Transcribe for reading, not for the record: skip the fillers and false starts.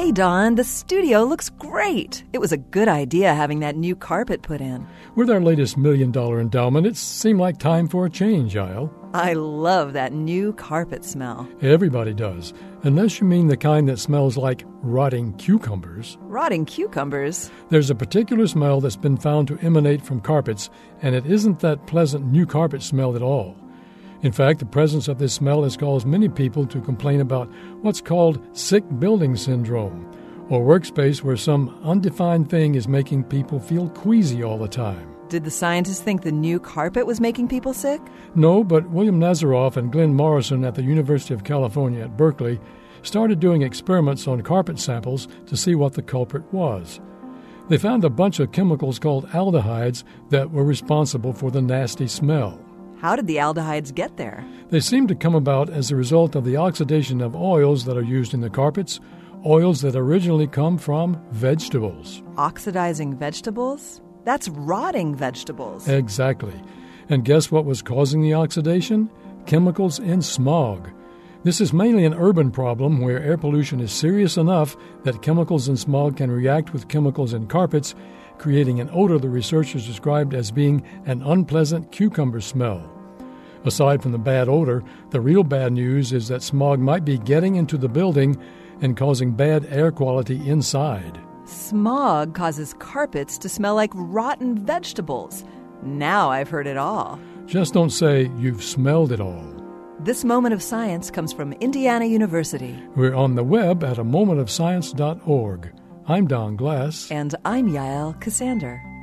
Hey, Don, the studio looks great. It was a good idea having that new carpet put in. With our latest $1 million endowment, it seemed like time for a change, Yael. I love that new carpet smell. Everybody does, unless you mean the kind that smells like rotting cucumbers. Rotting cucumbers? There's a particular smell that's been found to emanate from carpets, and it isn't that pleasant new carpet smell at all. In fact, the presence of this smell has caused many people to complain about what's called sick building syndrome, or workspace where some undefined thing is making people feel queasy all the time. Did the scientists think the new carpet was making people sick? No, but William Nazaroff and Glenn Morrison at the University of California at Berkeley started doing experiments on carpet samples to see what the culprit was. They found a bunch of chemicals called aldehydes that were responsible for the nasty smell. How did the aldehydes get there? They seem to come about as a result of the oxidation of oils that are used in the carpets, oils that originally come from vegetables. Oxidizing vegetables? That's rotting vegetables. Exactly. And guess what was causing the oxidation? Chemicals in smog. This is mainly an urban problem where air pollution is serious enough that chemicals in smog can react with chemicals in carpets, creating an odor the researchers described as being an unpleasant cucumber smell. Aside from the bad odor, the real bad news is that smog might be getting into the building and causing bad air quality inside. Smog causes carpets to smell like rotten vegetables. Now I've heard it all. Just don't say you've smelled it all. This Moment of Science comes from Indiana University. We're on the web at amomentofscience.org. I'm Don Glass. And I'm Yael Cassander.